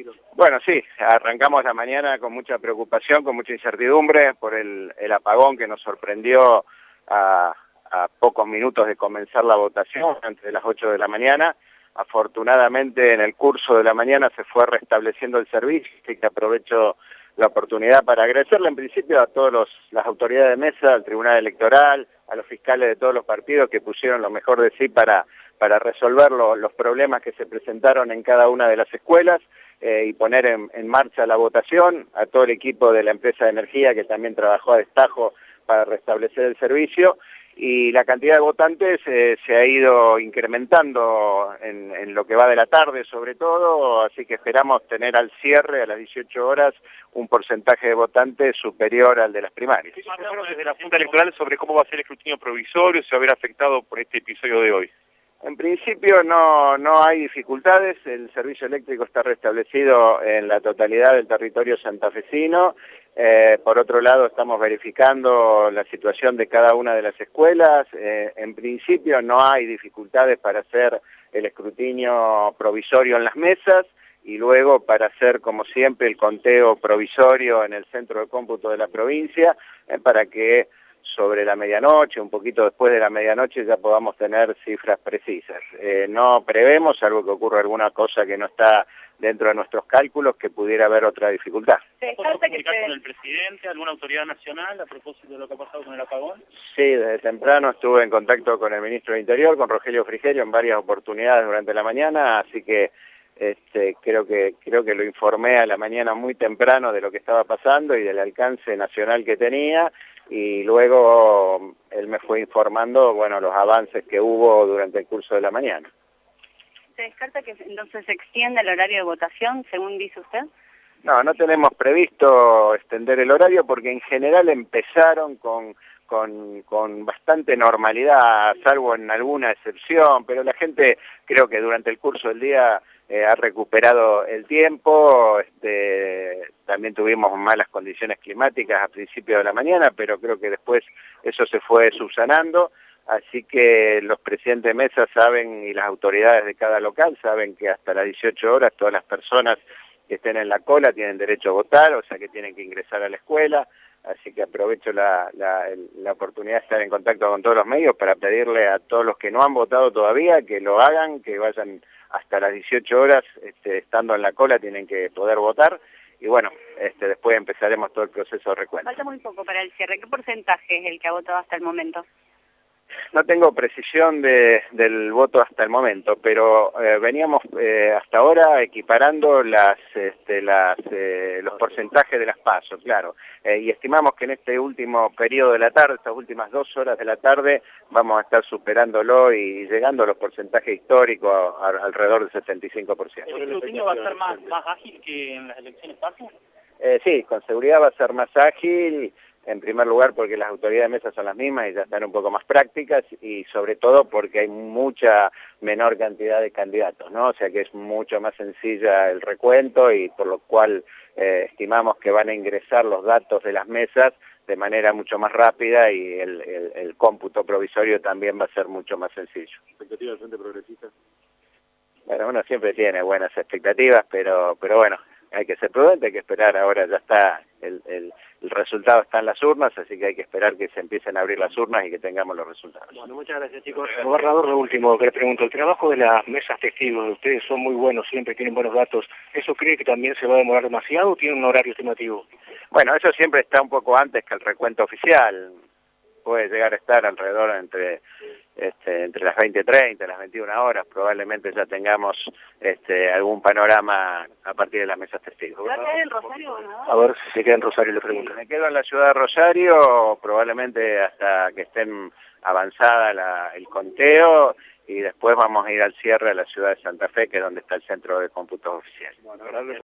Bueno, sí, arrancamos la mañana con mucha preocupación, con mucha incertidumbre por el apagón que nos sorprendió a pocos minutos de comenzar la votación, entre las 8 de la mañana. Afortunadamente, en el curso de la mañana se fue restableciendo el servicio, así que aprovecho la oportunidad para agradecerle en principio a todas las autoridades de mesa, al Tribunal Electoral, a los fiscales de todos los partidos que pusieron lo mejor de sí para resolver los problemas que se presentaron en cada una de las escuelas y poner en marcha la votación, a todo el equipo de la empresa de energía que también trabajó a destajo para restablecer el servicio, y la cantidad de votantes se ha ido incrementando en lo que va de la tarde sobre todo, así que esperamos tener al cierre a las 18 horas un porcentaje de votantes superior al de las primarias. ¿Qué hablaron desde la Junta Electoral sobre cómo va a ser el escrutinio provisorio, si va a haber afectado por este episodio de hoy? En principio no hay dificultades, el servicio eléctrico está restablecido en la totalidad del territorio santafesino. Por otro lado, estamos verificando la situación de cada una de las escuelas. En principio no hay dificultades para hacer el escrutinio provisorio en las mesas y luego para hacer, como siempre, el conteo provisorio en el centro de cómputo de la provincia, para que sobre la medianoche, un poquito después de la medianoche, ya podamos tener cifras precisas. No prevemos, salvo que ocurra alguna cosa que no está dentro de nuestros cálculos, que pudiera haber otra dificultad. ¿Se comunicar con el presidente, alguna autoridad nacional, a propósito de lo que ha pasado con el apagón? Sí, desde temprano estuve en contacto con el ministro de Interior, con Rogelio Frigerio, en varias oportunidades durante la mañana, así que creo que lo informé a la mañana muy temprano de lo que estaba pasando y del alcance nacional que tenía, y luego él me fue informando, bueno, los avances que hubo durante el curso de la mañana. ¿Se descarta que entonces se extienda el horario de votación, según dice usted? No tenemos previsto extender el horario porque en general empezaron con bastante normalidad, salvo en alguna excepción, pero la gente creo que durante el curso del día ha recuperado el tiempo. También tuvimos malas condiciones climáticas a principios de la mañana, pero creo que después eso se fue subsanando, así que los presidentes de mesa saben y las autoridades de cada local saben que hasta las 18 horas todas las personas que estén en la cola tienen derecho a votar, o sea que tienen que ingresar a la escuela. Así que aprovecho la oportunidad de estar en contacto con todos los medios para pedirle a todos los que no han votado todavía que lo hagan, que vayan hasta las 18 horas, estando en la cola tienen que poder votar, y bueno, después empezaremos todo el proceso de recuento. Falta muy poco para el cierre. ¿Qué porcentaje es el que ha votado hasta el momento? No tengo precisión del voto hasta el momento, pero veníamos hasta ahora equiparando los porcentajes de las PASO, claro, y estimamos que en este último periodo de la tarde, estas últimas 2 horas de la tarde, vamos a estar superándolo y llegando a los porcentajes históricos alrededor del 75%. ¿El escrutinio va a ser más ágil que en las elecciones PASO? Sí, con seguridad va a ser más ágil. En primer lugar porque las autoridades de mesa son las mismas y ya están un poco más prácticas, y sobre todo porque hay mucha menor cantidad de candidatos, ¿no? O sea que es mucho más sencilla el recuento, y por lo cual estimamos que van a ingresar los datos de las mesas de manera mucho más rápida, y el cómputo provisorio también va a ser mucho más sencillo. ¿Expectativa del Frente Progresista? Bueno, uno siempre tiene buenas expectativas, pero bueno, hay que ser prudente, hay que esperar. Ahora ya está, el resultado está en las urnas, así que hay que esperar que se empiecen a abrir las urnas y que tengamos los resultados. Bueno, muchas gracias, chicos. Gobernador, lo último que les pregunto, el trabajo de las mesas testigos, ustedes son muy buenos, siempre tienen buenos datos, ¿eso cree que también se va a demorar demasiado o tiene un horario estimativo? Bueno, eso siempre está un poco antes que el recuento oficial, puede llegar a estar alrededor entre las 20:30, las 21 horas, probablemente ya tengamos algún panorama a partir de las mesas testigos. ¿Va a quedar en Rosario, gobernador? A ver si se queda en Rosario, le pregunto. Me quedo en la ciudad de Rosario, probablemente hasta que estén avanzada el conteo, y después vamos a ir al cierre a la ciudad de Santa Fe, que es donde está el centro de cómputos oficial. Bueno,